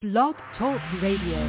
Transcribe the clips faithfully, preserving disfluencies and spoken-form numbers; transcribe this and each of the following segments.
Blog Talk Radio.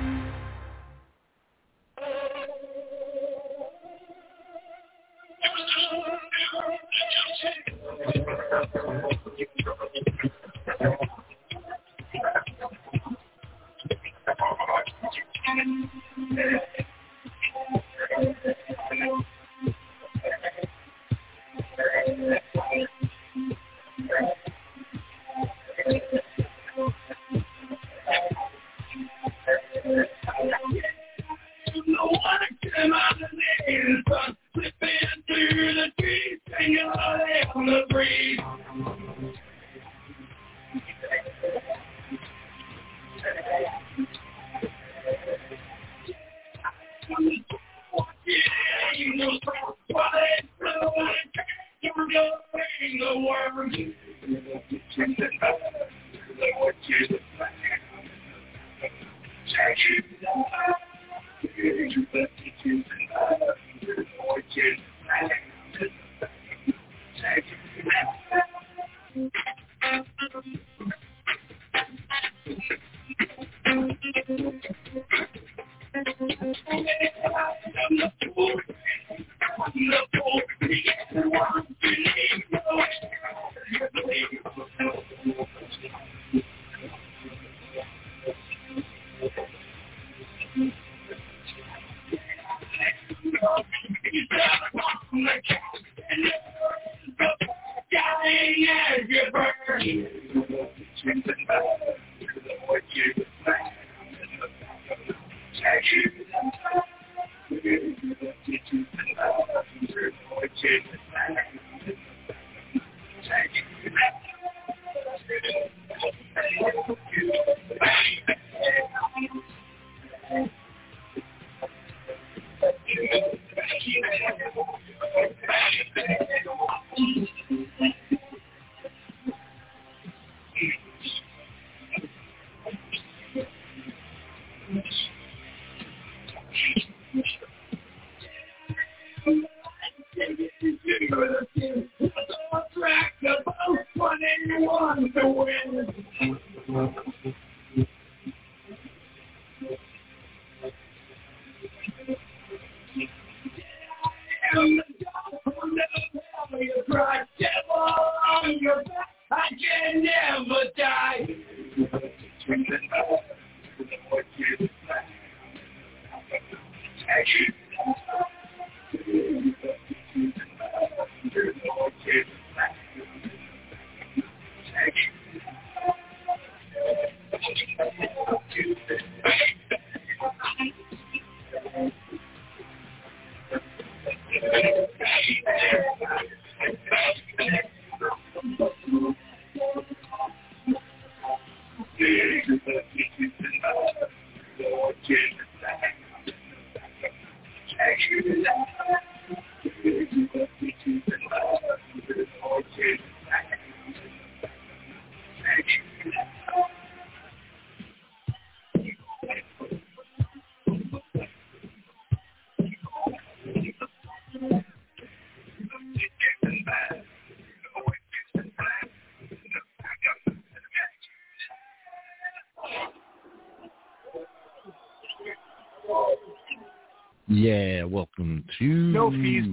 Yeah, welcome to no fees.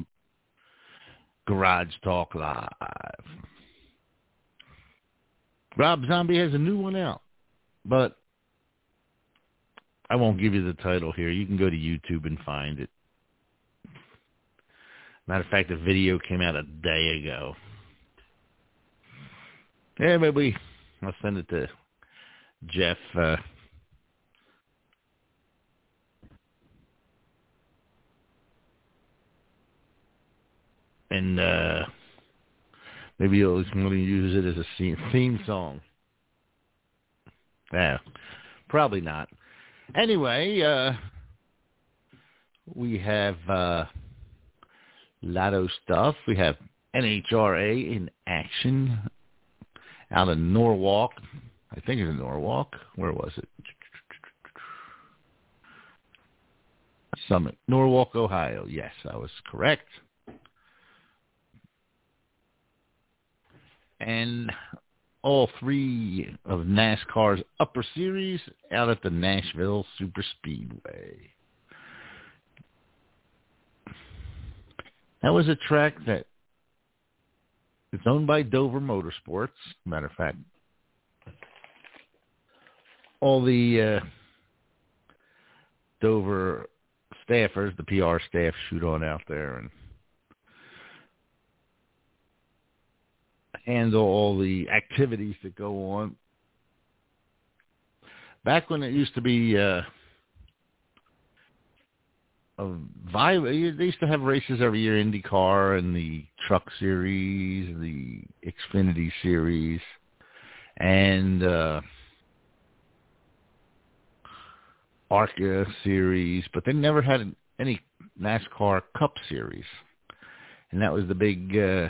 Garage Talk Live. Rob Zombie has a new one out, but I won't give you the title here. You can go to YouTube and find it. Matter of fact, the video came out a day ago. Yeah, maybe I'll send it to Jeff. Uh, And uh, maybe he'll want to use it as a theme song. Yeah, probably not. Anyway, uh, we have uh, Lotto stuff. We have N H R A in action out of Norwalk. I think it's in Norwalk. Where was it? Summit. Norwalk, Ohio. Yes, I was correct. And all three of NASCAR's Upper Series out at the Nashville Superspeedway. That was a track that is owned by Dover Motorsports. Matter of fact, all the uh, Dover staffers, the P R staff, shoot on out there and handle all the activities that go on. Back when it used to be uh, a vibe, they used to have races every year, IndyCar and the Truck Series, the Xfinity Series, and uh, ARCA Series, but they never had any NASCAR Cup Series. And that was the big... Uh,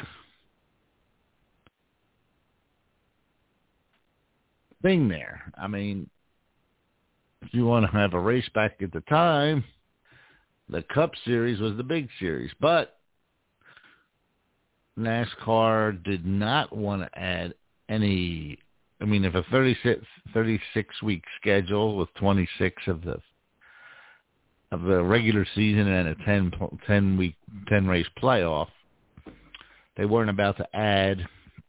thing there. I mean, if you want to have a race back at the time, the Cup Series was the big series. But NASCAR did not want to add any. I mean, if a thirty-six, thirty-six week schedule with twenty-six of the of the regular season and a ten, ten week, ten race playoff, they weren't about to add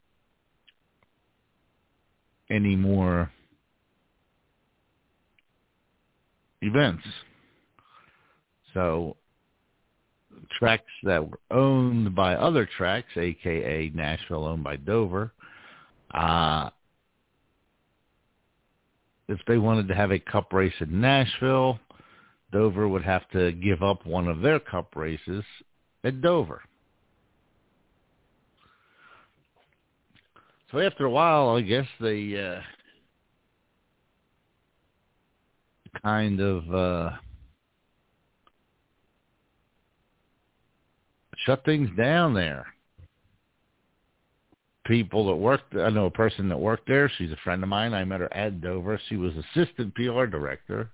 any more events. So tracks that were owned by other tracks, a k a. Nashville owned by Dover, uh, if they wanted to have a cup race in Nashville, Dover would have to give up one of their cup races at Dover. So after a while, I guess they uh, kind of uh, shut things down there. People that worked, I know a person that worked there. She's a friend of mine. I met her at Dover. She was assistant P R director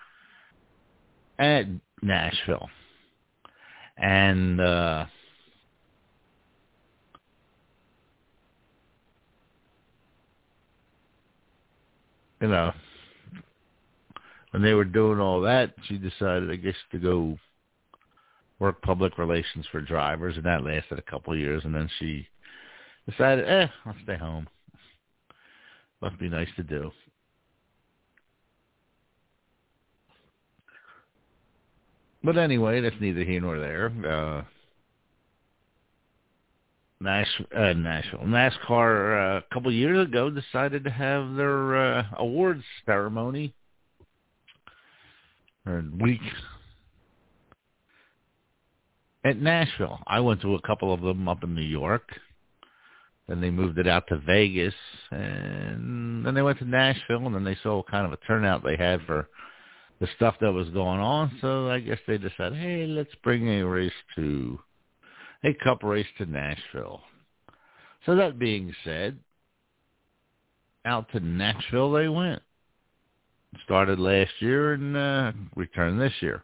at Nashville. And uh, you know, when they were doing all that, she decided, I guess, to go work public relations for drivers, and that lasted a couple of years, and then she decided, eh, I'll stay home. Must be nice to do. But anyway, that's neither here nor there. Uh, Nash, uh, Nashville. NASCAR uh, a couple of years ago decided to have their uh, awards ceremony or week at Nashville. I went to a couple of them up in New York. Then they moved it out to Vegas, and then they went to Nashville, and then they saw what kind of a turnout they had for the stuff that was going on. So I guess they decided, hey, let's bring a race to a cup race to Nashville. So that being said, out to Nashville they went. Started last year and uh, returned this year.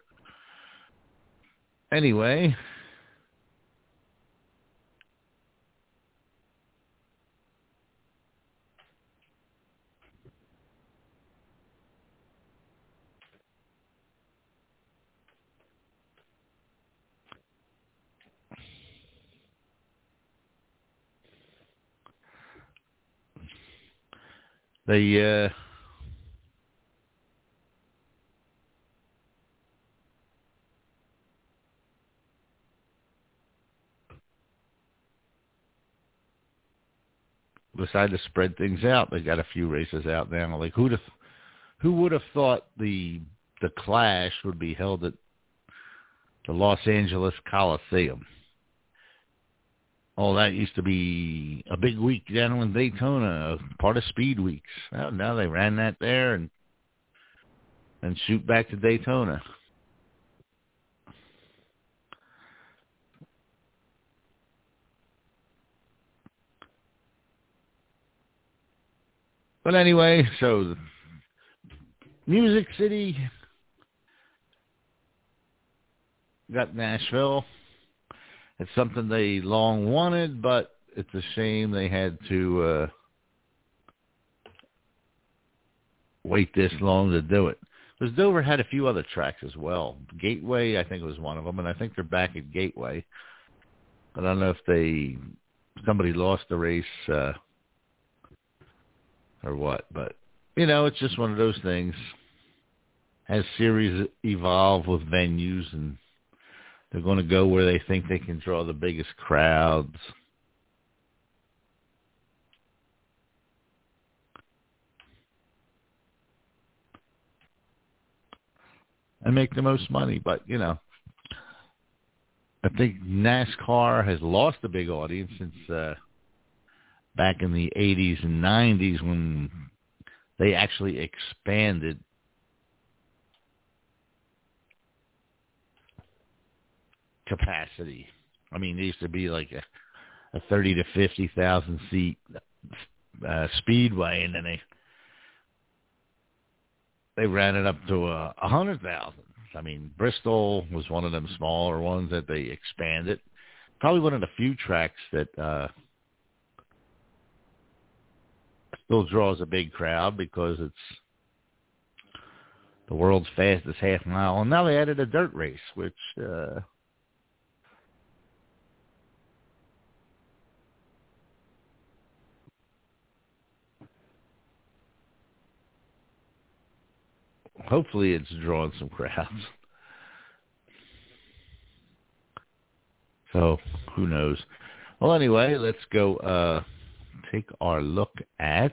Anyway, they uh, decided to spread things out. They got a few races out now. Like who'd have, who would have thought the the Clash would be held at the Los Angeles Coliseum? Oh, that used to be a big week down in Daytona, part of Speed Weeks. Well, now they ran that there and and shoot back to Daytona. But anyway, so Music City got Nashville. It's something they long wanted, but it's a shame they had to uh, wait this long to do it. Because Dover had a few other tracks as well. Gateway, I think, was one of them, and I think they're back at Gateway. But I don't know if they somebody lost the race uh, or what. But, you know, it's just one of those things. As series evolve with venues, and they're going to go where they think they can draw the biggest crowds. And make the most money. But, you know, I think NASCAR has lost a big audience since uh, back in the eighties and nineties when they actually expanded capacity. I mean, it used to be like a, a thirty to fifty thousand seat uh, speedway, and then they they ran it up to a, a hundred thousand. I mean, Bristol was one of them smaller ones that they expanded. Probably one of the few tracks that uh, still draws a big crowd because it's the world's fastest half mile. And now they added a dirt race, which uh, hopefully it's drawing some crowds. So who knows? Well, anyway, let's go uh, take our look at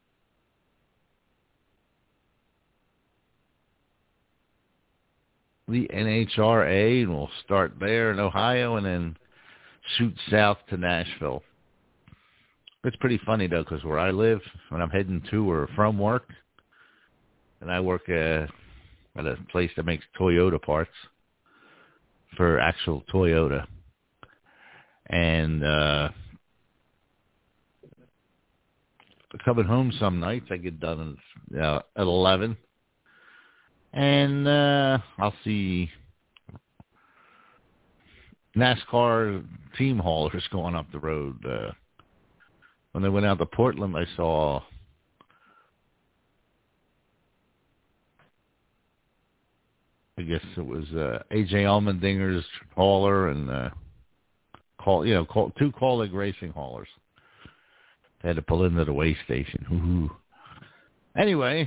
the N H R A, and we'll start there in Ohio and then shoot south to Nashville. It's pretty funny, though, because where I live, when I'm heading to or from work, and I work uh, at a place that makes Toyota parts for actual Toyota. And uh, coming home some nights, I get done at, uh, at eleven. And uh, I'll see NASCAR team haulers going up the road. Uh, when they went out to Portland, I saw I guess it was uh, A J Allmendinger's hauler and uh, call you know call, two Kaulig racing haulers. They had to pull into the weigh station. Ooh. Anyway,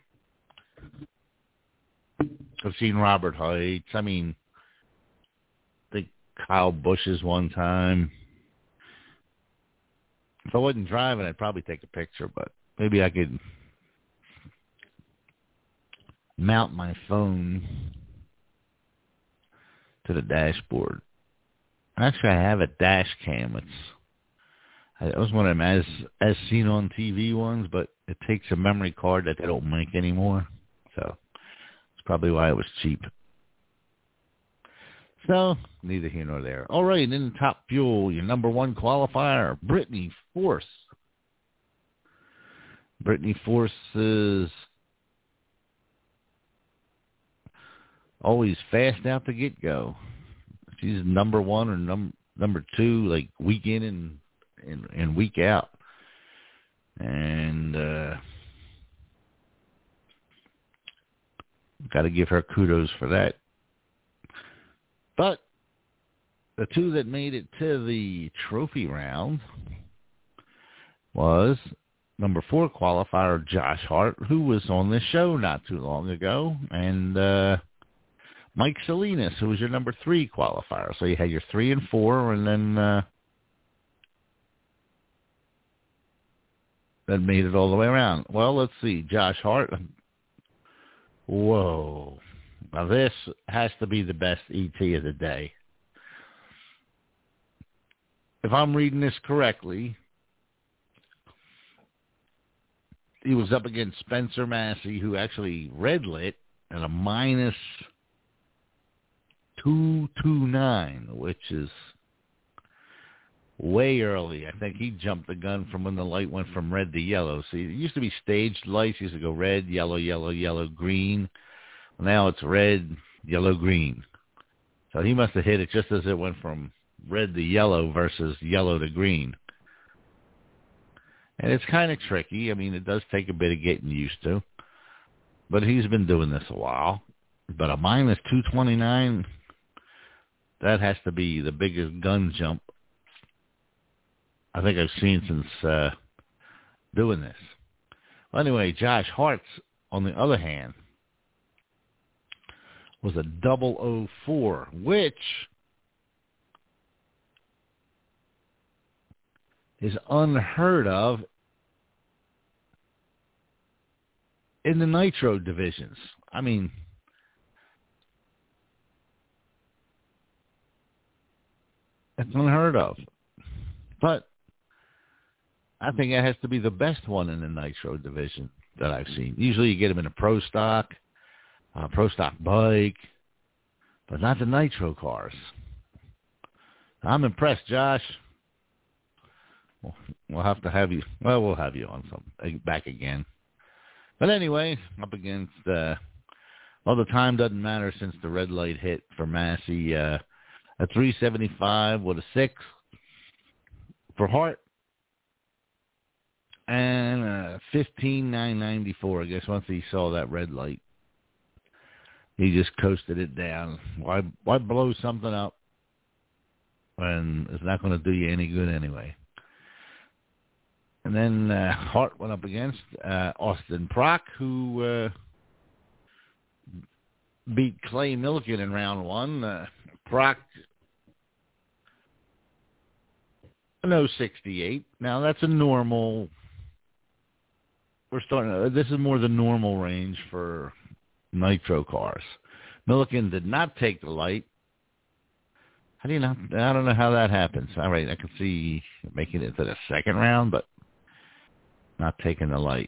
I've seen Robert Heights. I mean, I think Kyle Busch's one time. If I wasn't driving, I'd probably take a picture, but maybe I could mount my phone to the dashboard. Actually, I have a dash cam. It's I was one of them as as seen on T V ones, but it takes a memory card that they don't make anymore. So it's probably why it was cheap. So neither here nor there. All right, and in Top Fuel, your number one qualifier, Brittany Force. Brittany Force is always fast out the get-go. She's number one or num- number two, like week in and, and, and week out. And uh, got to give her kudos for that. But the two that made it to the trophy round was number four qualifier Josh Hart, who was on this show not too long ago, and uh, Mike Salinas, who was your number three qualifier. So you had your three and four, and then uh, that made it all the way around. Well, let's see. Josh Hart. Whoa. Now this has to be the best E T of the day. If I'm reading this correctly, he was up against Spencer Massey, who actually red lit at a minus two two nine, which is way early. I think he jumped the gun from when the light went from red to yellow. See, it used to be staged lights. It used to go red, yellow, yellow, yellow, green. Now it's red, yellow, green. So he must have hit it just as it went from red to yellow versus yellow to green. And it's kind of tricky. I mean, it does take a bit of getting used to. but he's been doing this a while. But a minus two twenty-nine, that has to be the biggest gun jump I think I've seen since uh, doing this. Well, anyway, Josh Hart's, on the other hand, was a double oh four, which is unheard of in the nitro divisions. I mean, it's unheard of. But I think it has to be the best one in the nitro division that I've seen. Usually you get them in a pro stock, uh, pro stock bike, but not the nitro cars. I'm impressed, Josh. We'll have to have you. Well, we'll have you on some back again. But anyway, up against. Uh, well, the time doesn't matter since the red light hit for Massey. Uh, a three seventy-five with a six for Hart, and a fifteen nine ninety-four. I guess once he saw that red light, he just coasted it down. Why? Why blow something up when it's not going to do you any good anyway? And then uh, Hart went up against uh, Austin Prock, who uh, beat Clay Millican in round one. Uh, Prock, an oh sixty-eight. Now, that's a normal. We're starting. Uh, this is more the normal range for nitro cars. Millican did not take the light. How do you not? I don't know how that happens. All right, I can see making it to the second round, but not taking the light.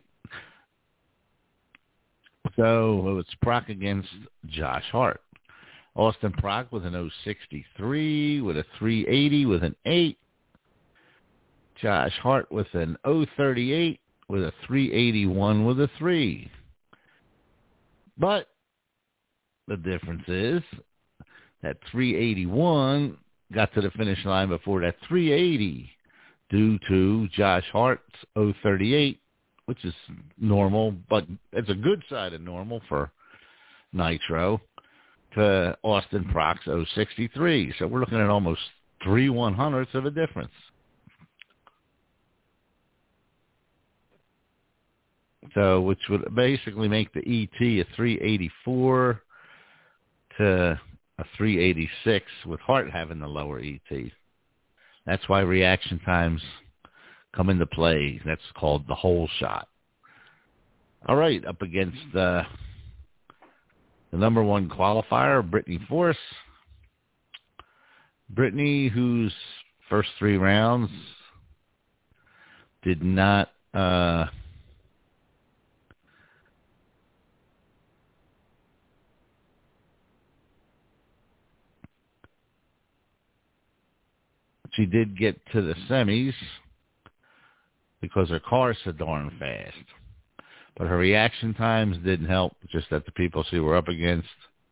So it's Prock against Josh Hart. Austin Prock with an oh sixty-three, with a three eighty, with an eight. Josh Hart with an oh thirty-eight, with a three eighty-one, with a three. But the difference is that three eighty-one got to the finish line before that three eighty, due to Josh Hart's oh thirty-eight, which is normal, but it's a good side of normal for nitro, to Austin Prock's oh sixty-three. So we're looking at almost three one-hundredths of a difference. So which would basically make the E T a three eighty-four to a three eighty-six, with Hart having the lower E T. That's why reaction times come into play. That's called the hole shot. All right, up against uh, the number one qualifier, Brittany Force. Brittany, whose first three rounds did not uh, she did get to the semis because her car's so darn fast. But her reaction times didn't help, just that the people she were up against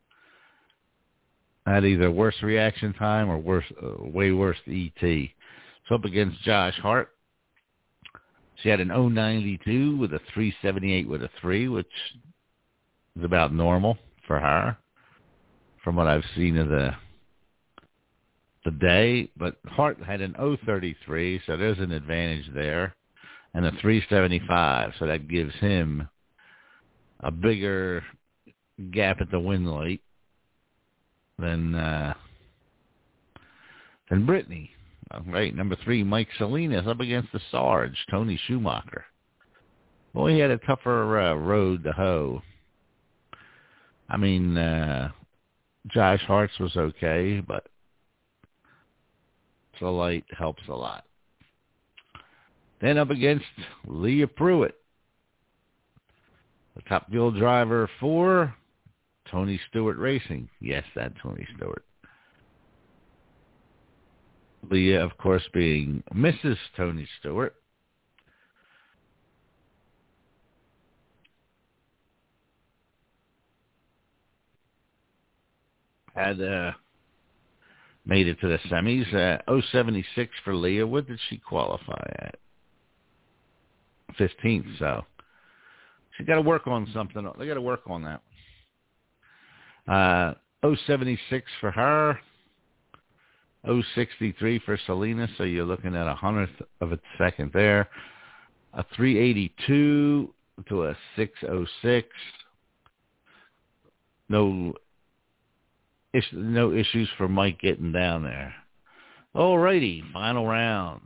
had either worse reaction time or worse, uh, way worse E T. So up against Josh Hart, she had an oh ninety-two with a three seventy-eight with a three, which is about normal for her from what I've seen of the the day. But Hart had an oh thirty-three, so there's an advantage there, and a three seventy-five, so that gives him a bigger gap at the win light than uh, than Brittany. All right, number three, Mike Salinas up against the Sarge, Tony Schumacher. Boy, he had a tougher uh, road to hoe. I mean, uh, Josh Hart's was okay, but the light helps a lot. Then up against Leah Pruitt, the Top Fuel driver for Tony Stewart Racing. Yes, that Tony Stewart. Leah, of course, being Missus Tony Stewart. Had uh, made it to the semis. Uh, oh seventy-six for Leah. What did she qualify at? fifteenth, so She got to work on something. They got to work on that. Uh, oh seventy-six for her. oh sixty-three for Salinas, so you're looking at a hundredth of a second there. A three eighty-two to a six oh six. No, is, no issues for Mike getting down there. Alrighty, final round.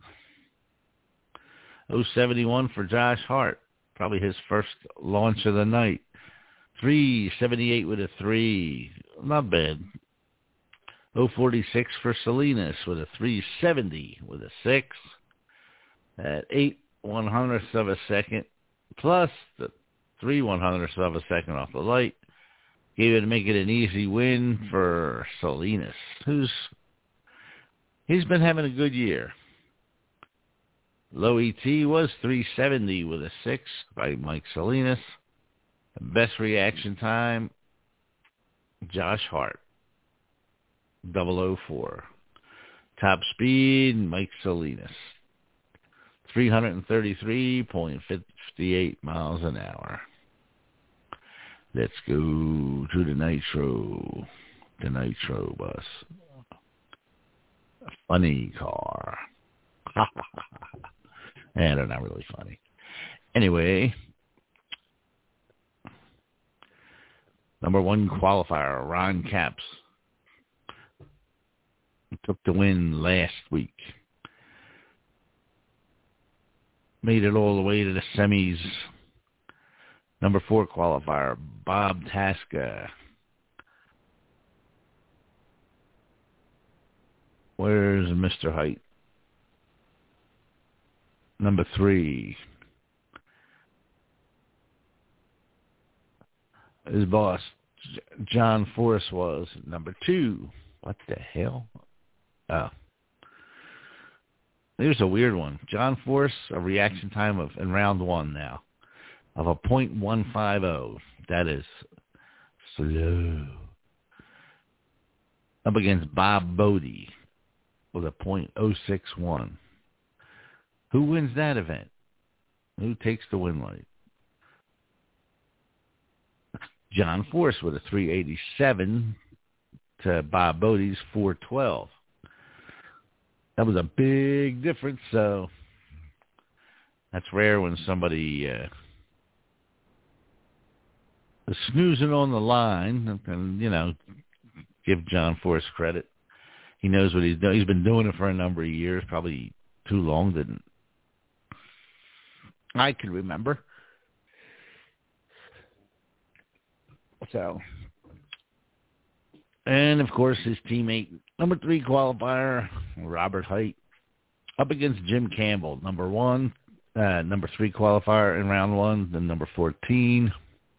oh seventy-one for Josh Hart. Probably his first launch of the night. three seventy-eight with a three. Not bad. oh forty-six for Salinas with a three seventy with a six. At eight one hundredths of a second, plus the three one hundredths of a second off the light. Gave it to make it an easy win for Salinas, who's he's been having a good year. Low E T was three seventy with a six by Mike Salinas. Best reaction time, Josh Hart, double oh four. Top speed, Mike Salinas, three thirty-three point five eight miles an hour. Let's go to the Nitro, the Nitro bus. A funny car. And they're not really funny. Anyway, number one qualifier, Ron Capps, took the win last week. Made it all the way to the semis. Number four qualifier, Bob Tasca. Where's Mister Height? Number three. His boss, John Force, was number two. What the hell? Oh. Here's a weird one. John Force, a reaction time of in round one now of a point one five oh. That is slow. Up against Bob Bodie with a point oh six one. Who wins that event? Who takes the win light? John Force with a three eighty-seven to Bob Bodie's four twelve. That was a big difference, so that's rare when somebody uh, is snoozing on the line. And, and, you know, give John Force credit. He knows what he's doing. He's been doing it for a number of years, probably too long, didn't I can remember. So, and of course his teammate, number three qualifier, Robert Height, up against Jim Campbell, number one, uh, number three qualifier in round one, then number fourteen.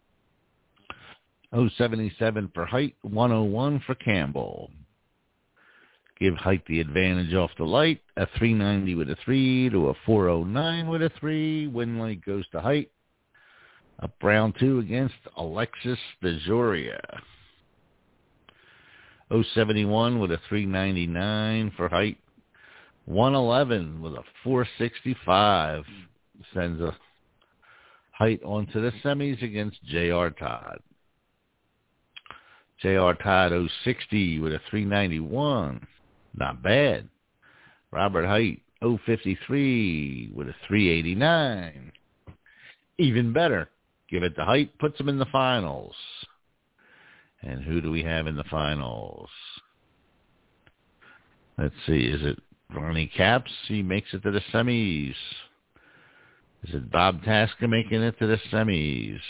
oh seventy-seven for Height, one oh one for Campbell. Give Height the advantage off the light. A three ninety with a three to a four oh nine with a three. Win light goes to Height. Up round two against Alexis DeJoria. oh seventy-one with a three ninety-nine for Height. one eleven with a four sixty-five. Sends a Height onto the semis against J R. Todd. J R. Todd oh sixty with a three ninety-one. Not bad. Robert Height oh fifty-three with a three eighty-nine. Even better. Give it to Height, puts him in the finals. And who do we have in the finals? Let's see. Is it Ronnie Capps? He makes it to the semis. Is it Bob Tasca making it to the semis?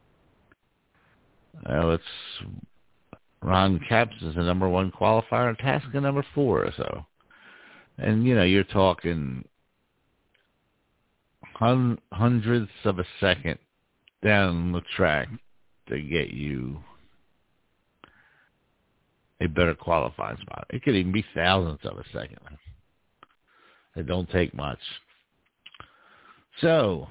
Well, it's Ron Capps is the number one qualifier, Tasca number four or so. And, you know, you're talking hun- hundredths of a second down the track to get you a better qualifying spot. It could even be thousandths of a second. It don't take much. So,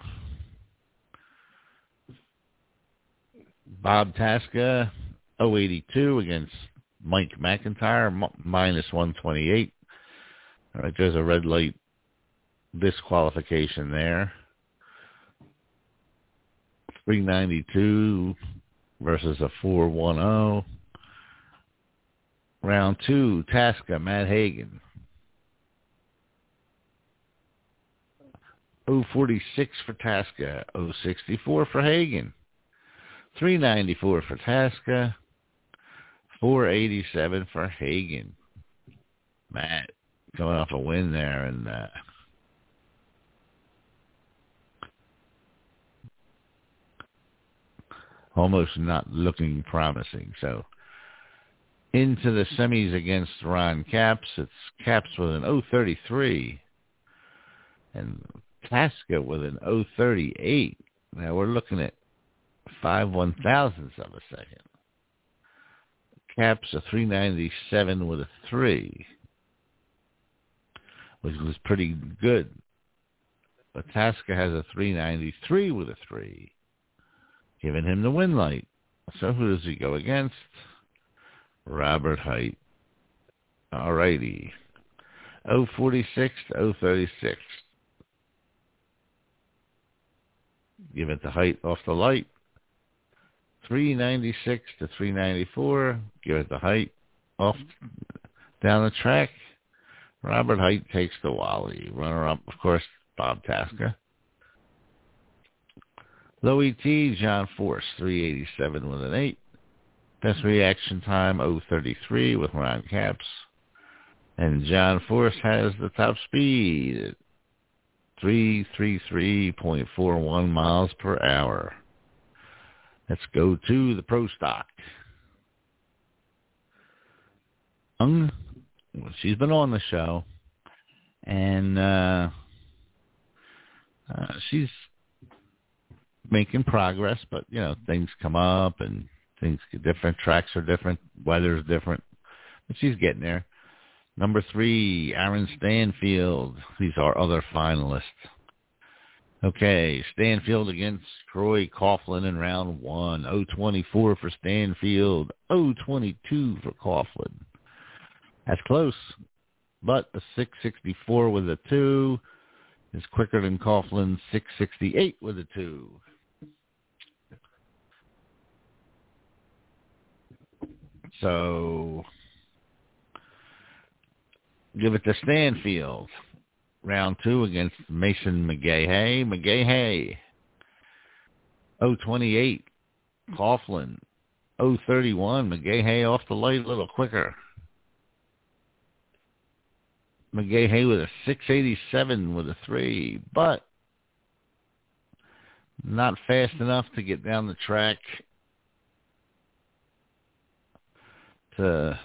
Bob Tasca, oh eighty-two against Mike McIntyre, minus one twenty-eight. All right, there's a red light disqualification there. three ninety-two versus a four ten. Round two, Tasca, Matt Hagan. oh forty-six for Tasca, oh sixty-four for Hagan. three ninety-four for Tasca, four eighty-seven for Hagan. Matt coming off a win there, and uh, almost not looking promising. So into the semis against Ron Capps. It's Capps with an oh thirty-three and Tasca with an oh thirty-eight. Now we're looking at five one thousandths of a second. Capps a three ninety-seven with a three, which was pretty good. But Tasca has a three ninety-three with a three, giving him the win light. So who does he go against? Robert Hight. All righty. oh forty-six to oh thirty-six. Give it to Hight off the light. three ninety-six to three ninety-four. Give it to Hight off down the track. Robert Hight takes the Wally. Runner-up, of course, Bob Tasca. Low E T, John Force, three eighty-seven with an eight. Best reaction time, oh thirty-three with Ron Capps. And John Force has the top speed at three thirty-three point four one miles per hour. Let's go to the Pro Stock. Young, well, she's been on the show, and uh, uh, she's making progress, but, you know, things come up and things get different. Tracks are different. Weather's different. But she's getting there. Number three, Aaron Stanfield. He's our other finalist. Okay, Stanfield against Troy Coughlin in round one. oh twenty-four for Stanfield. oh twenty-two for Coughlin. That's close. But a six sixty-four with a two is quicker than Coughlin's six sixty-eight with a two. So give it to Stanfield. Round two against Mason McGahey. McGahey, oh twenty-eight. Coughlin, oh thirty-one. McGahey off the light a little quicker. McGahey with a six eighty-seven with a three, but not fast enough to get down the track to,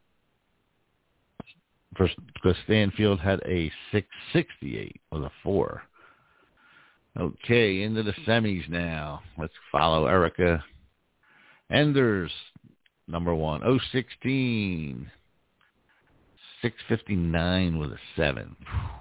because Stanfield had a six sixty-eight with a four. Okay, into the semis now. Let's follow Erica Enders, number one, oh sixteen. six fifty-nine with a seven.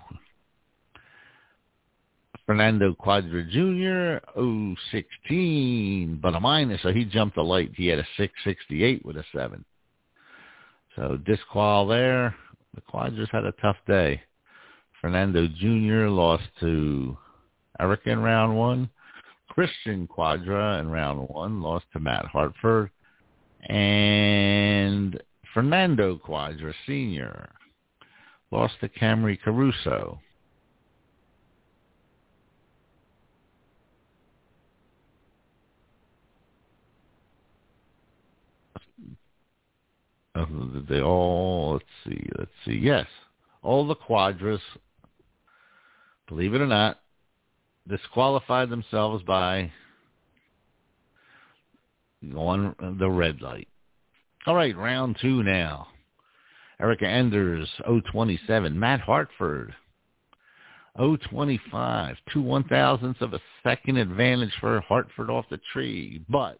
Fernando Quadra Junior, oh sixteen, but a minus, so he jumped the light. He had a six sixty-eight with a seven. So disqual there. The Quadras had a tough day. Fernando Junior lost to Erica in round one. Christian Quadra in round one lost to Matt Hartford. And Fernando Quadra Senior lost to Camry Caruso. Uh, they all, let's see, let's see, yes. All the Quadras, believe it or not, disqualified themselves by going the red light. All right, round two now. Erica Enders, oh twenty-seven. Matt Hartford, oh twenty-five. Two one-thousandths of a second advantage for Hartford off the tree. But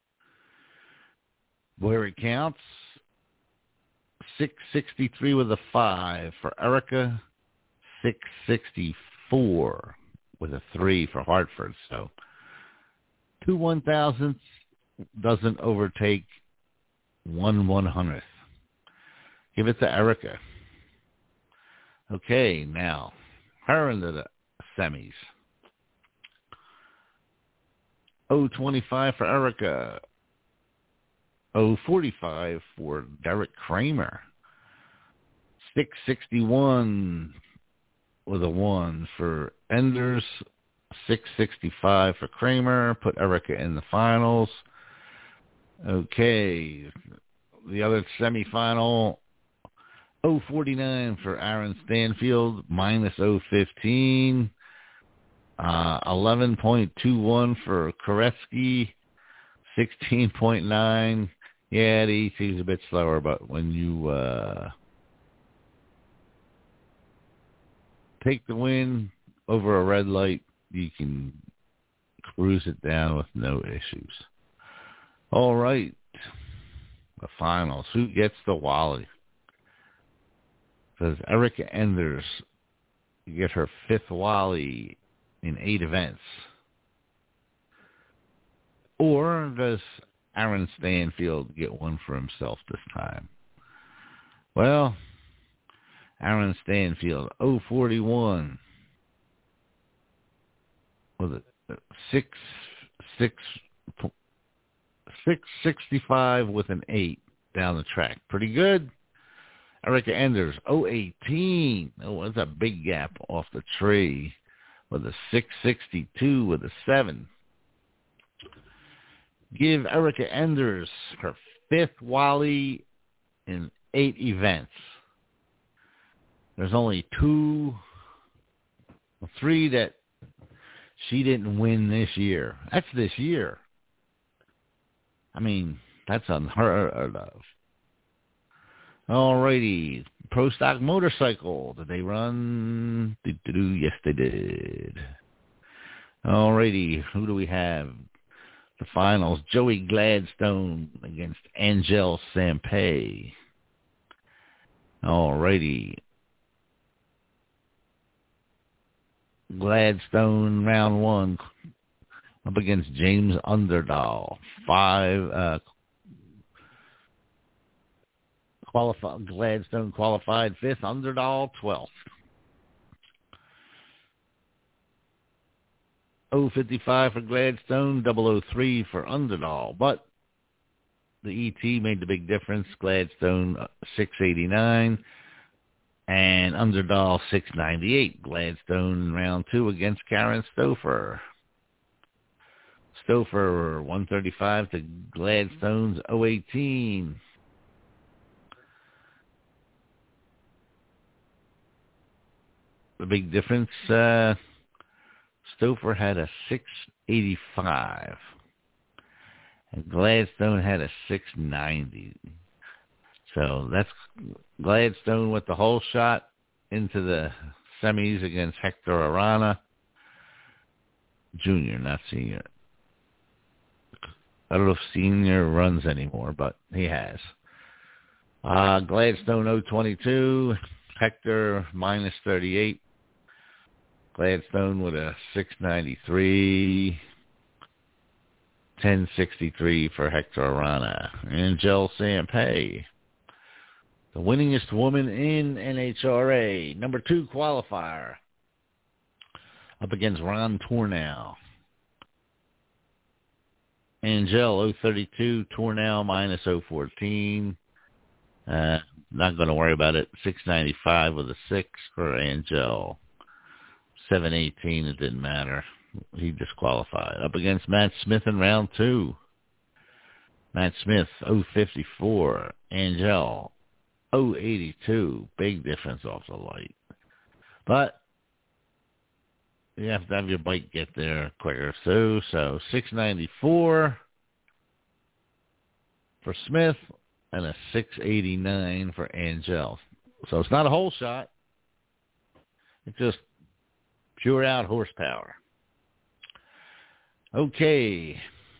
where it counts, six sixty-three with a five for Erica, six sixty-four with a three for Hartford. So two one-thousandths doesn't overtake one one-hundredth. Give it to Erica. Okay, now, her into the semis. oh twenty-five for Erica. oh forty-five for Derek Kramer. six sixty-one with a one for Enders. six sixty-five for Kramer. Put Erica in the finals. Okay. The other semifinal, oh forty-nine for Aaron Stanfield, minus oh fifteen. Uh, eleven point two one for Koretsky, sixteen point nine. Yeah, the E T is a bit slower, but when you uh, take the win over a red light, you can cruise it down with no issues. All right. The finals. Who gets the Wally? Does Erica Enders get her fifth Wally in eight events? Or does Aaron Stanfield get one for himself this time? Well, Aaron Stanfield, oh forty-one with a six, six, six sixty-five with an eight down the track. Pretty good. Erica Enders, oh eighteen. Oh, that's a big gap off the tree with a six sixty-two with a seven. Give Erica Enders her fifth Wally in eight events. There's only two, three that she didn't win this year. That's this year. I mean, that's unheard of. All righty. Pro Stock Motorcycle. Did they run? Do-do-do. Yes, they did. All righty. Who do we have? The finals. Joey Gladstone against Angel Sampay. All righty. Gladstone, round one, up against James Underdahl. Five, uh, qualified, Gladstone qualified fifth, Underdahl twelfth. oh fifty-five for Gladstone, double oh three for Underdahl. But the E T made the big difference. Gladstone six eighty-nine. And Underdahl six ninety-eight. Gladstone in round two against Karen Stouffer. Stouffer one thirty-five to Gladstone's oh eighteen. The big difference, uh, Stouffer had a six eighty-five. And Gladstone had a six ninety. So that's Gladstone with the whole shot into the semis against Hector Arana. Junior, not senior. I don't know if senior runs anymore, but he has. Uh, Gladstone oh twenty-two. Hector minus thirty-eight. Gladstone with a six ninety-three. ten sixty-three for Hector Arana. Angel Sampay, the winningest woman in N H R A. Number two qualifier. Up against Ron Tornow. Angel oh thirty-two. Tornow minus oh fourteen. Uh, not going to worry about it. six ninety-five with a six for Angel. seven eighteen, it didn't matter. He disqualified. Up against Matt Smith in round two. Matt Smith, oh fifty-four. Angel, oh eighty-two. Big difference off the light. But you have to have your bike get there quicker, too. So six ninety-four for Smith and a six eighty-nine for Angel. So it's not a whole shot. It's just pure out horsepower. Okay.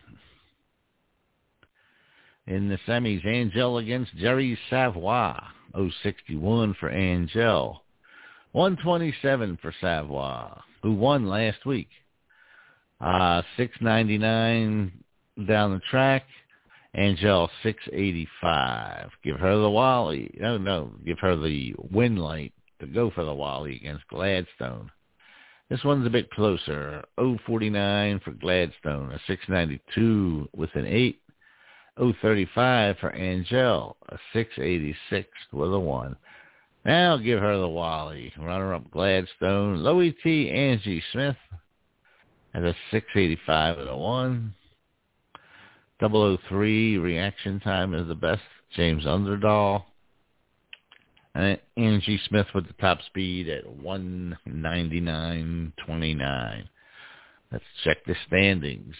In the semis, Angel against Jerry Savoy. oh sixty-one for Angel. one twenty-seven for Savoy, who won last week. Uh, six ninety-nine down the track. Angel six eighty-five. Give her the Wally. No, no. Give her the win light to go for the Wally against Gladstone. This one's a bit closer. oh forty-nine for Gladstone, a six ninety-two with an eight. oh thirty-five for Angel, a six eighty-six with a one. Now give her the Wally. Runner-up Gladstone. Low E T, Angie Smith at a six eighty-five with a one. double oh three, Reaction Time is the best. James Underdahl. And Angie Smith with the top speed at one ninety-nine twenty-nine. Let's check the standings.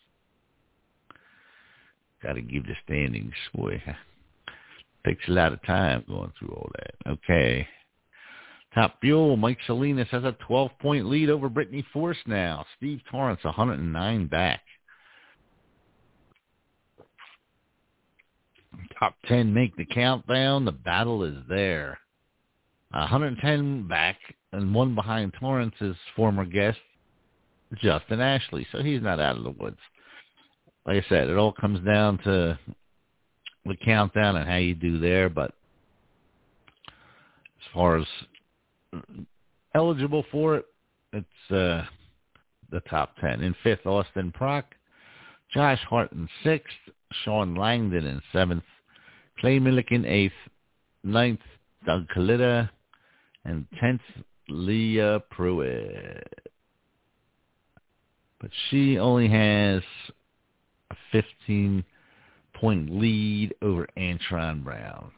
Got to give the standings, boy. Takes a lot of time going through all that. Okay. Top Fuel, Mike Salinas has a twelve-point lead over Brittany Force now. Steve Torrance, one hundred nine back. Top ten make the countdown. The battle is there. one hundred ten back, and one behind Torrance's former guest, Justin Ashley. So he's not out of the woods. Like I said, it all comes down to the countdown and how you do there. But as far as eligible for it, it's uh, the top ten. In fifth, Austin Prock. Josh Hart in sixth. Sean Langdon in seventh. Clay Milliken eighth. Ninth, Doug Kalita. And tenth, Leah Pruitt. But she only has a fifteen-point lead over Antron Brown.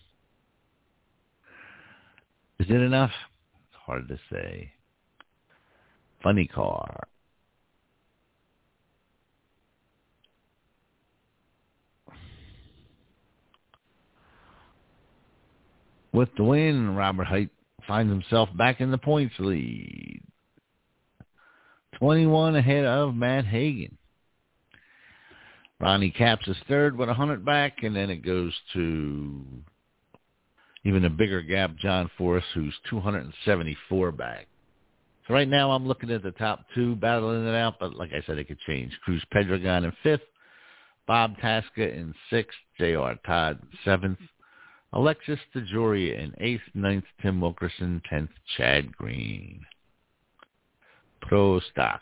Is it enough? It's hard to say. Funny car. With the win, Robert Height finds himself back in the points lead. twenty-one ahead of Matt Hagan. Ronnie Capps is third with one hundred back, and then it goes to even a bigger gap, John Forrest, who's two hundred seventy-four back. So right now I'm looking at the top two battling it out, but like I said, it could change. Cruz Pedregon in fifth, Bob Tasca in sixth, J R Todd in seventh, Alexis DeJoria in eighth, ninth, Tim Wilkerson, tenth, Chad Green. Pro Stock.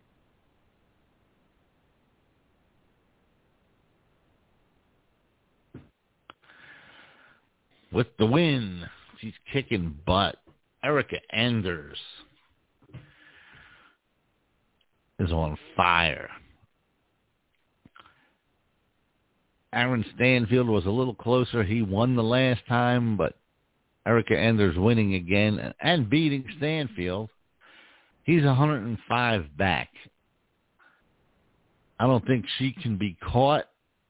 With the win, she's kicking butt. Erica Anders is on fire. Aaron Stanfield was a little closer. He won the last time, but Erica Anders winning again and beating Stanfield. He's one hundred five back. I don't think she can be caught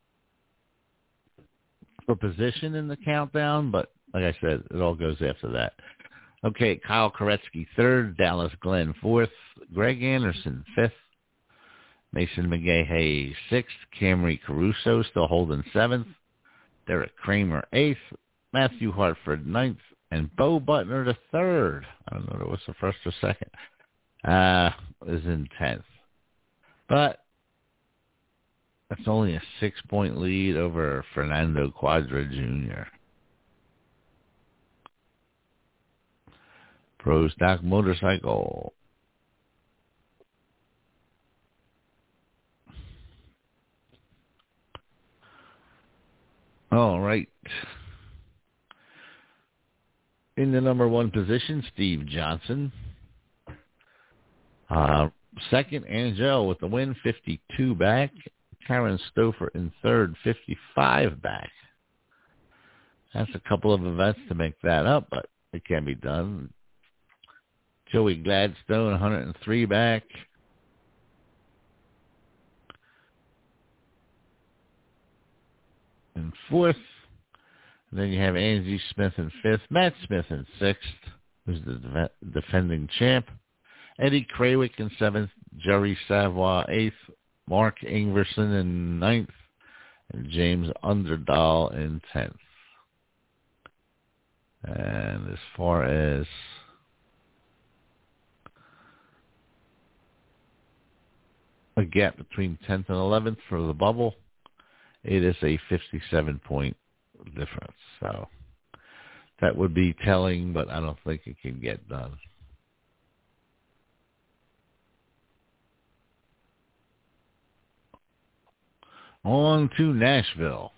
for position in the countdown, but like I said, it all goes after that. Okay, Kyle Koretsky third, Dallas Glenn fourth, Greg Anderson fifth, Mason McGahey sixth, Camry Caruso still holding seventh, Derek Kramer eighth, Matthew Hartford ninth, and Bo Butner the third. I don't know if it was the first or second. Uh, is in tenth. But that's only a six-point lead over Fernando Quadra Junior Pro Stock Motorcycle. All right. In the number one position, Steve Johnson. Uh, second, Angel with the win, fifty-two back. Karen Stouffer in third, fifty-five back. That's a couple of events to make that up, but it can be done. Joey Gladstone, one hundred three back. In fourth. And then you have Angie Smith in fifth. Matt Smith in sixth, who's the de- defending champ. Eddie Krawick in seventh. Jerry Savoy eighth. Mark Ingverson in ninth. And James Underdahl in tenth. And as far as a gap between tenth and eleventh for the bubble, it is a fifty-seven point difference. So that would be telling, but I don't think it can get done. On to Nashville.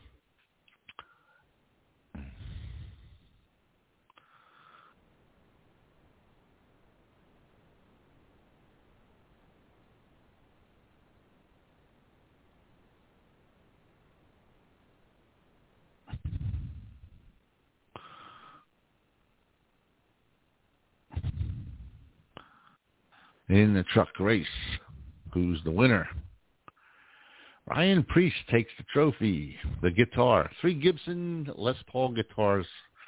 In the truck race, who's the winner? Ryan Preece takes the trophy, the guitar. Three Gibson Les Paul guitars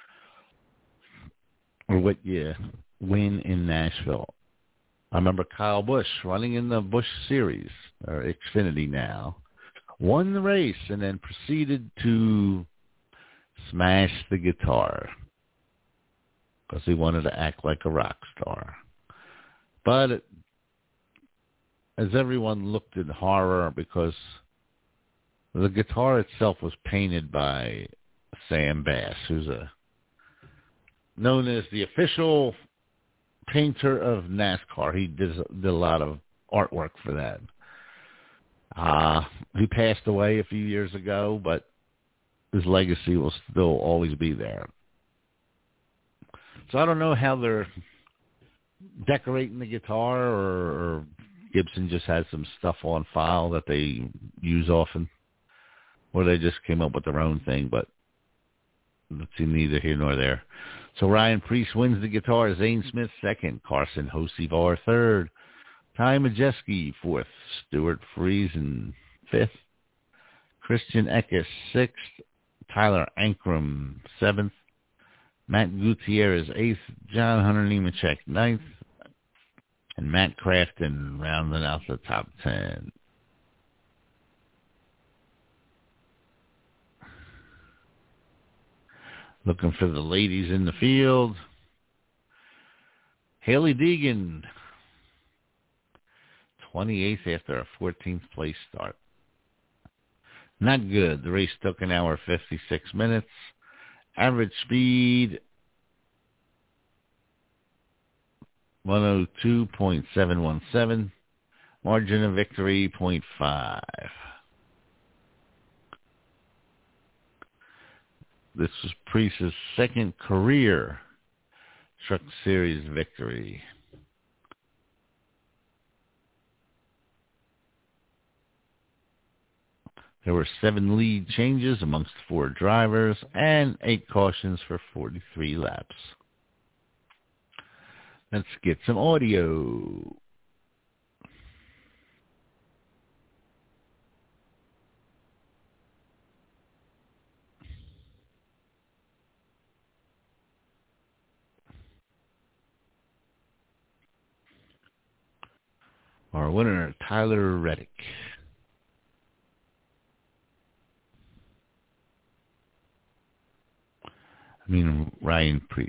are what you win in Nashville. I remember Kyle Busch running in the Busch Series, or Xfinity now, won the race and then proceeded to smash the guitar because he wanted to act like a rock star. But it, as everyone looked in horror, because the guitar itself was painted by Sam Bass, who's a known as the official painter of NASCAR. He did, did a lot of artwork for that. Uh, he passed away a few years ago, but his legacy will still always be there. So I don't know how they're decorating the guitar, or, or Gibson just has some stuff on file that they use often, or they just came up with their own thing, but let's see, neither here nor there. So Ryan Preece wins the guitar, Zane Smith second, Carson Hocevar third, Ty Majeski fourth, Stuart Friesen fifth, Christian Eckes sixth, Tyler Ankrum seventh, Matt Gutierrez eighth, John Hunter Nemechek ninth, and Matt Crafton rounding out the top ten. Looking for the ladies in the field. Haley Deegan, twenty-eighth after a fourteenth place start. Not good. The race took an hour fifty-six minutes. Average speed one oh two point seven one seven. Margin of victory point five. This was Preece's second career Truck Series victory. There were seven lead changes amongst four drivers and eight cautions for forty-three laps. Let's get some audio. Our winner, Tyler Reddick. I mean, Ryan Preece.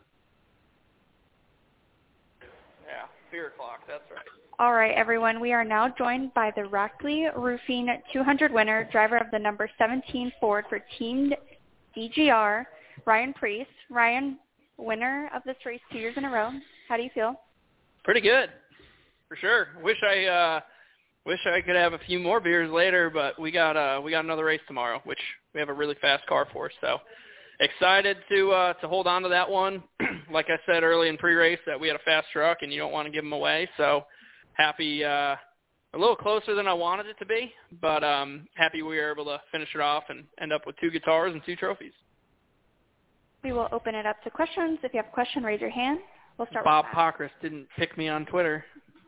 Yeah, beer clock, that's right. All right, everyone. We are now joined by the Rackley Roofing two hundred winner, driver of the number seventeen Ford for Team D G R, Ryan Preece. Ryan, winner of this race two years in a row. How do you feel? Pretty good, for sure. Wish I uh, wish I could have a few more beers later, but we got uh, we got another race tomorrow, which we have a really fast car for. So excited to uh, to hold on to that one. Like I said early in pre-race, that we had a fast truck, and you don't want to give them away. So happy, uh, a little closer than I wanted it to be, but um, happy we were able to finish it off and end up with two guitars and two trophies. We will open it up to questions. If you have a question, raise your hand. We'll start Bob with Bob. Pockris didn't pick me on Twitter.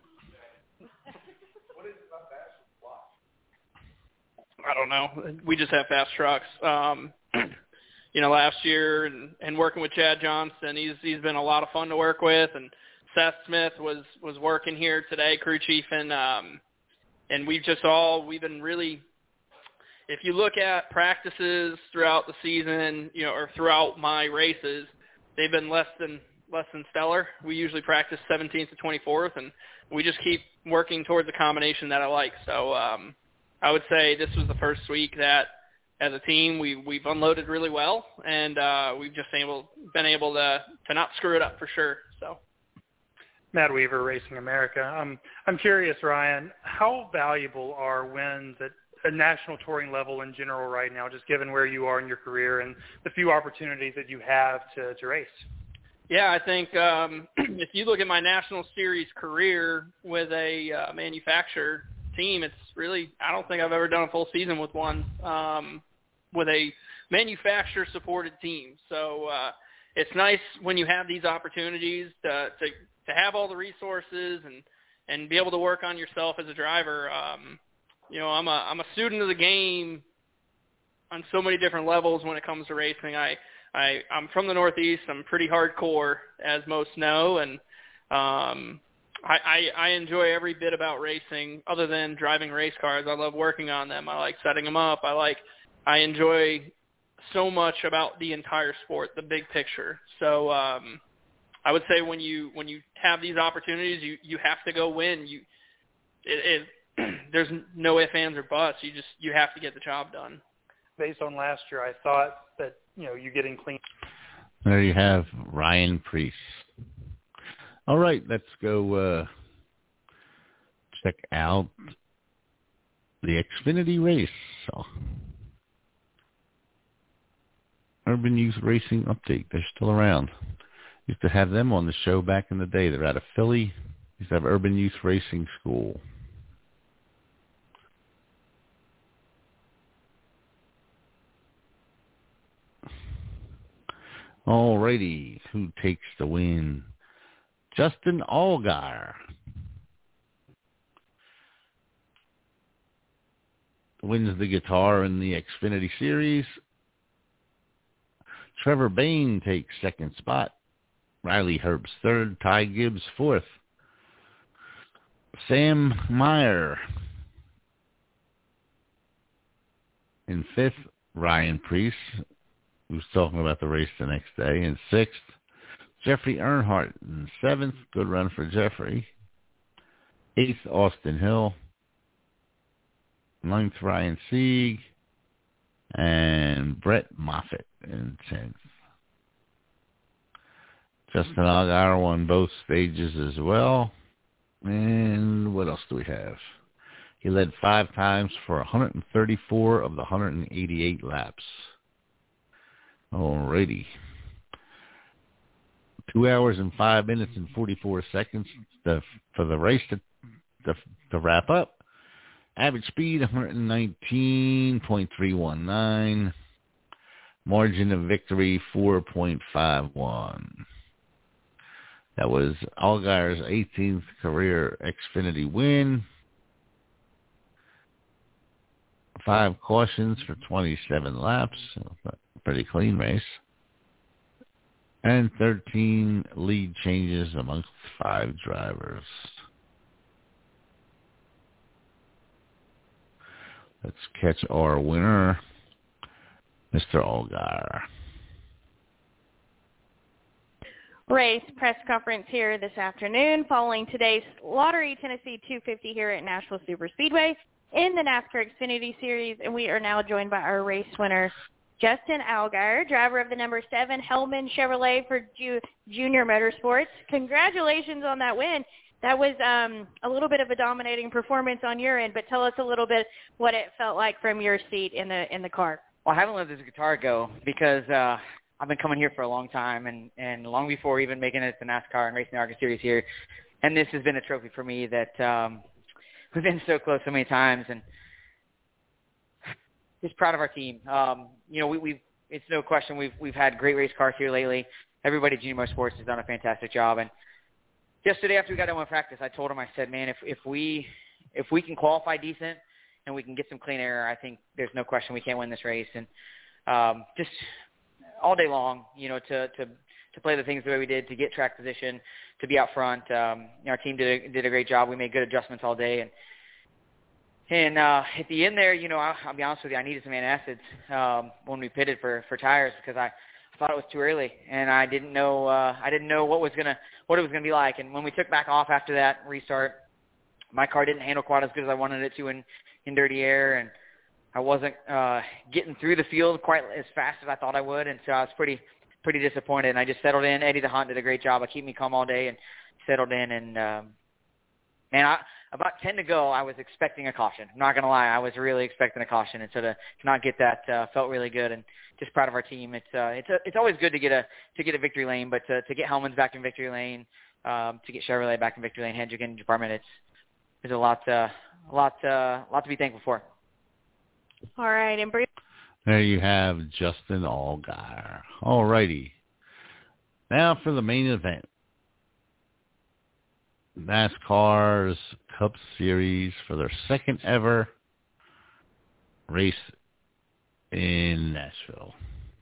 I don't know. We just have fast trucks. Um, you know, last year and, and working with Chad Johnston, he's he's been a lot of fun to work with. And Seth Smith was, was working here today, crew chief, and um, and we've just all we've been really. If you look at practices throughout the season, you know, or throughout my races, they've been less than less than stellar. We usually practice seventeenth to twenty-fourth, and we just keep working towards a combination that I like. So um, I would say this was the first week that, as a team, we, we've unloaded really well, and uh, we've just able, been able to, to not screw it up for sure. So, Matt Weaver, Racing America. Um, I'm curious, Ryan, how valuable are wins at a national touring level in general right now, just given where you are in your career and the few opportunities that you have to, to race? Yeah, I think um, if you look at my National Series career with a uh, manufacturer team, it's really, I don't think I've ever done a full season with one, um, with a manufacturer-supported team. So uh, it's nice when you have these opportunities to, to, to have all the resources and, and be able to work on yourself as a driver. Um, you know, I'm a, I'm a student of the game on so many different levels when it comes to racing. I, I, I'm from the Northeast. I'm pretty hardcore, as most know, and um, I, I, I enjoy every bit about racing other than driving race cars. I love working on them. I like setting them up. I like I enjoy so much about the entire sport, the big picture. So um, I would say when you when you have these opportunities, you, you have to go win. You it, it there's no ifs, ands, or buts. You just you have to get the job done. Based on last year, I thought that, you know, you getting clean. There you have Ryan Preece. All right, let's go uh, check out the Xfinity race. So, Urban Youth Racing Update. They're still around. Used to have them on the show back in the day. They're out of Philly. Used to have Urban Youth Racing School. Alrighty, who takes the win? Justin Allgaier wins the guitar in the Xfinity Series. Trevor Bayne takes second spot. Riley Herbst third. Ty Gibbs fourth. Sam Meyer in fifth. Ryan Preece, who's talking about the race the next day, in sixth. Jeffrey Earnhardt in seventh. Good run for Jeffrey. Eighth, Austin Hill. Ninth, Ryan Sieg. And Brett Moffitt in tenth. Justin Allgaier won both stages as well. And what else do we have? He led five times for one hundred thirty-four of the one hundred eighty-eight laps. Alrighty. Two hours and five minutes and forty-four seconds to, for the race to, to to wrap up. Average speed one hundred nineteen point three one nine. Margin of victory four point five one. That was Allgaier's eighteenth career Xfinity win. Five cautions for twenty-seven laps. Pretty clean race. And thirteen lead changes amongst five drivers. Let's catch our winner, Mister Allgaier. Race press conference here this afternoon following today's Lottery Tennessee two fifty here at Nashville Superspeedway in the NASCAR Xfinity Series, and we are now joined by our race winner, Justin Allgaier, driver of the number seven Hellman Chevrolet for Ju- Junior Motorsports. Congratulations on that win. That was um, a little bit of a dominating performance on your end, but tell us a little bit what it felt like from your seat in the in the car. Well, I haven't let this guitar go because uh, I've been coming here for a long time, and, and long before even making it to NASCAR and racing the ARCA Series here. And this has been a trophy for me that um, we've been so close so many times, and just proud of our team. Um, you know, we, we've it's no question we've we've had great race cars here lately. Everybody at Junior Motorsports has done a fantastic job. And yesterday after we got done with practice, I told him, I said, man, if if we if we can qualify decent and we can get some clean air, I think there's no question we can't win this race. And um, just all day long, you know, to to to play the things the way we did, to get track position, to be out front. Um, you know, our team did a, did a great job. We made good adjustments all day, and and uh, at the end there, you know, I'll, I'll be honest with you, I needed some antacids um, when we pitted for, for tires because I, I thought it was too early, and I didn't know uh, I didn't know what was gonna what it was gonna be like. And when we took back off after that restart, my car didn't handle quite as good as I wanted it to in, in dirty air, and I wasn't uh, getting through the field quite as fast as I thought I would, and so I was pretty pretty disappointed. And I just settled in. Eddie the Hunt did a great job of keeping me calm all day and settled in. And um, man, I about ten to go, I was expecting a caution. I'm not going to lie. I was really expecting a caution. And so to, to not get that uh, felt really good, and just proud of our team. It's uh, it's a, it's always good to get a to get a victory lane, but to, to get Hellman's back in victory lane, um, to get Chevrolet back in victory lane, Hendrick in department, it's there's a lot uh, a lot uh, a lot to be thankful for. All right, and Bruce. There you have Justin Allgaier. All righty. Now for the main event. NASCAR's Cup Series for their second ever race in Nashville.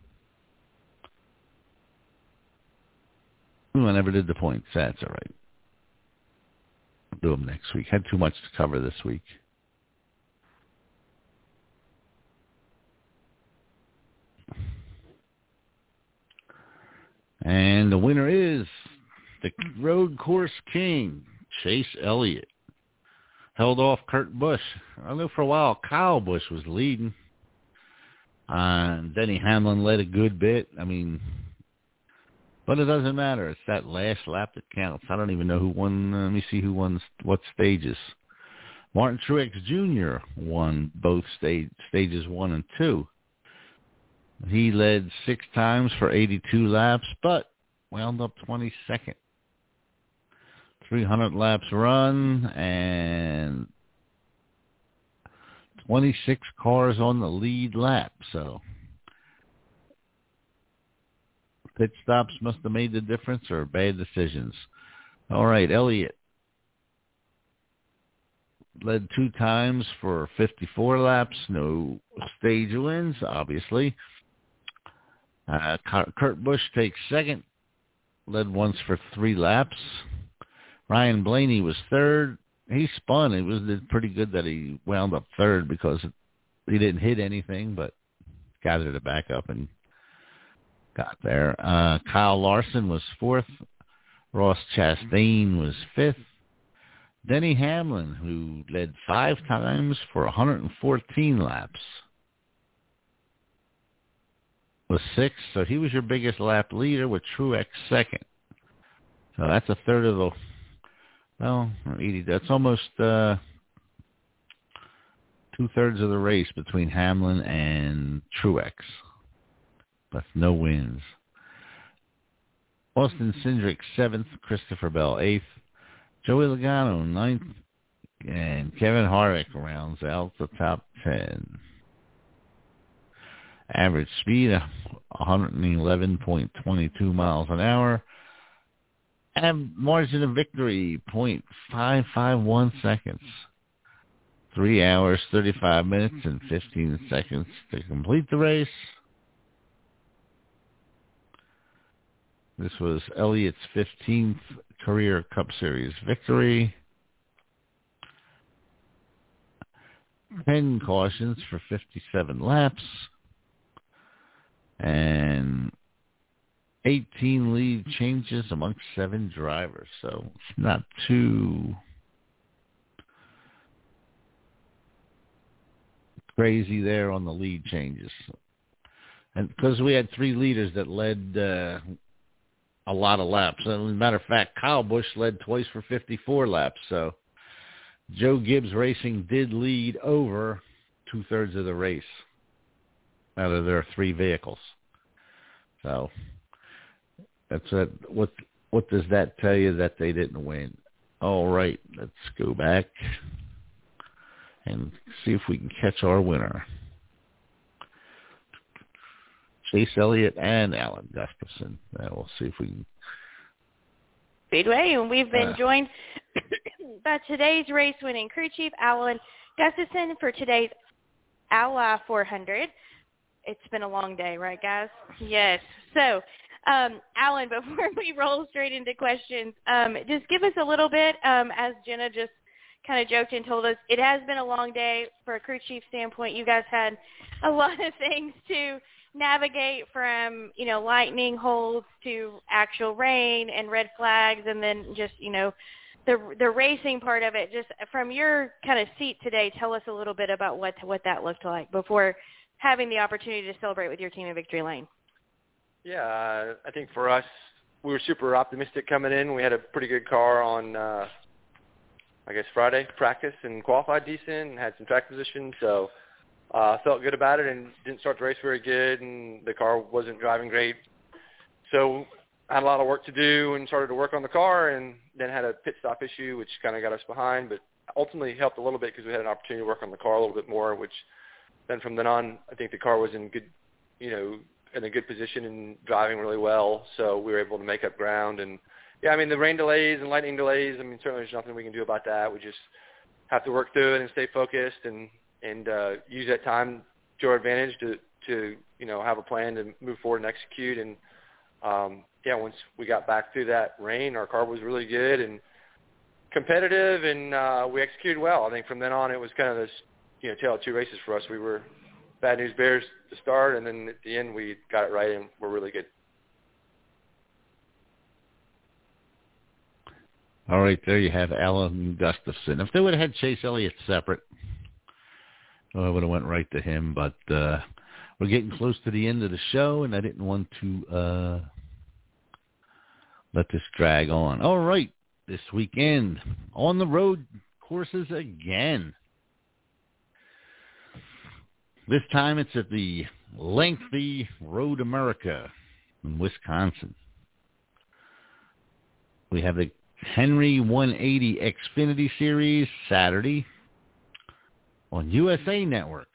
Ooh, I never did the points. That's all right. I'll do them next week. Had too much to cover this week. And the winner is the road course king, Chase Elliott. Held off Kurt Busch. I know for a while Kyle Busch was leading. Uh, Denny Hamlin led a good bit. I mean, but it doesn't matter. It's that last lap that counts. I don't even know who won. Uh, let me see who won what stages. Martin Truex Junior won both stage, stages one and two. He led six times for eighty-two laps, but wound up twenty-second. three hundred laps run and twenty-six cars on the lead lap. So pit stops must have made the difference, or bad decisions. All right, Elliott led two times for fifty-four laps. No stage wins, obviously. Uh, Kurt Busch takes second, led once for three laps. Ryan Blaney was third. He spun. It was pretty good that he wound up third because he didn't hit anything, but gathered it back up and got there. Uh, Kyle Larson was fourth. Ross Chastain was fifth. Denny Hamlin, who led five times for one hundred fourteen laps, was sixth, so he was your biggest lap leader with Truex second. So that's a third of the, well, eighty. That's almost uh, two-thirds of the race between Hamlin and Truex, but no wins. Austin Cindric seventh, Christopher Bell eighth, Joey Logano ninth, and Kevin Harvick rounds out the top ten. Average speed, one eleven point two two miles an hour. And margin of victory, zero point five five one seconds. Three hours, thirty-five minutes, and fifteen seconds to complete the race. This was Elliott's fifteenth career Cup Series victory. Ten cautions for fifty-seven laps. And eighteen lead changes amongst seven drivers. So it's not too crazy there on the lead changes. And because we had three leaders that led uh, a lot of laps. As a matter of fact, Kyle Busch led twice for fifty-four laps. So Joe Gibbs Racing did lead over two-thirds of the race out of their three vehicles. So that's a, what what does that tell you? That they didn't win. All right, let's go back and see if we can catch our winner. Chase Elliott and Alan Gustafson. Uh, we'll see if we can. Speedway, and we've been Uh, joined by today's race-winning crew chief, Alan Gustafson, for today's Ally four hundred. It's been a long day, right, guys? Yes. So, um, Alan, before we roll straight into questions, um, just give us a little bit, um, as Jenna just kind of joked and told us, it has been a long day for a crew chief standpoint. You guys had a lot of things to navigate, from, you know, lightning holds to actual rain and red flags, and then just, you know, the the racing part of it. Just from your kind of seat today, tell us a little bit about what what that looked like before having the opportunity to celebrate with your team in Victory Lane. Yeah, uh, I think for us, we were super optimistic coming in. We had a pretty good car on uh, I guess Friday practice and qualified decent and had some track position. So I uh, felt good about it and didn't start the race very good, and the car wasn't driving great. So I had a lot of work to do and started to work on the car, and then had a pit stop issue, which kind of got us behind, but ultimately helped a little bit because we had an opportunity to work on the car a little bit more, which then from then on, I think the car was in good, you know, in a good position and driving really well. So we were able to make up ground. And yeah, I mean, the rain delays and lightning delays, I mean, certainly there's nothing we can do about that. We just have to work through it and stay focused and, and uh, use that time to our advantage to, to, you know, have a plan to move forward and execute. And, um, yeah, once we got back through that rain, our car was really good and competitive, and uh, we executed well. I think from then on it was kind of this, you know, tale of two races for us. We were bad news bears to start, and then at the end we got it right, and we're really good. All right, there you have Alan Gustafson. If they would have had Chase Elliott separate, well, I would have went right to him, but uh, we're getting close to the end of the show, and I didn't want to uh, let this drag on. All right, this weekend, on the road courses again. This time it's at the lengthy Road America in Wisconsin. We have the Henry one eighty Xfinity Series Saturday on U S A Network.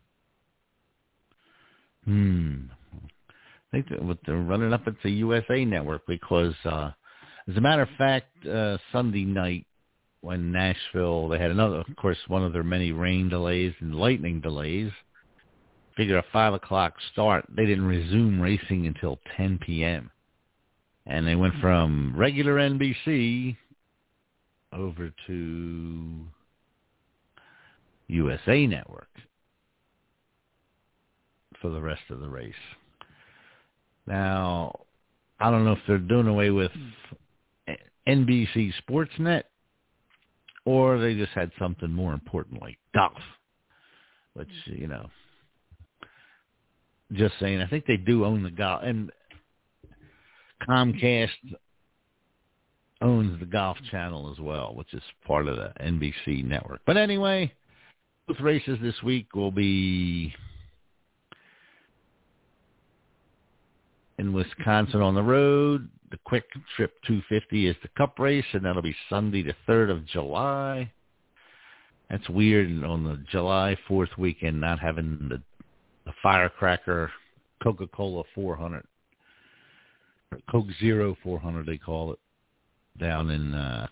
Hmm. I think that they're running up at the U S A Network because, uh, as a matter of fact, uh, Sunday night when Nashville, they had another, of course, one of their many rain delays and lightning delays. Figure a five o'clock start. They didn't resume racing until ten p.m. And they went from regular N B C over to U S A Network for the rest of the race. Now, I don't know if they're doing away with N B C Sportsnet or they just had something more important like golf, which, you know, just saying, I think they do own the golf. And Comcast owns the Golf Channel as well, which is part of the N B C network. But anyway, both races this week will be in Wisconsin on the road. The Quick Trip two fifty is the Cup race, and that'll be Sunday the third of July. That's weird on the July fourth weekend not having the, the Firecracker Coca-Cola four hundred. Coke Zero four hundred, they call it, down in uh,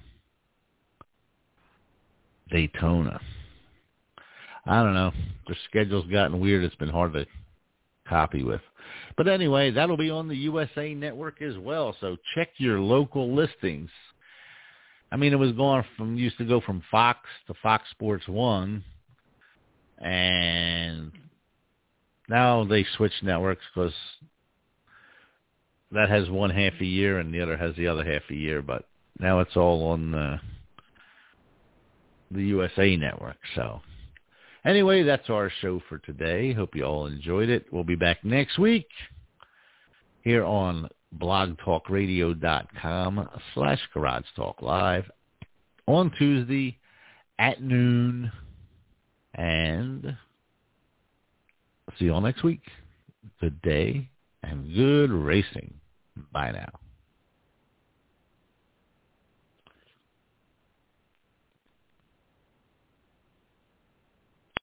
Daytona. I don't know. Their schedule's gotten weird. It's been hard to copy with. But anyway, that'll be on the U S A Network as well, so check your local listings. I mean, it was going from, used to go from Fox to Fox Sports one, and now they switched networks because that has one half a year and the other has the other half a year, but now it's all on uh, the U S A Network. So anyway, that's our show for today. Hope you all enjoyed it. We'll be back next week here on blogtalkradio.com slash Garage Talk Live on Tuesday at noon. And see you all next week. Good day and good racing. Bye now.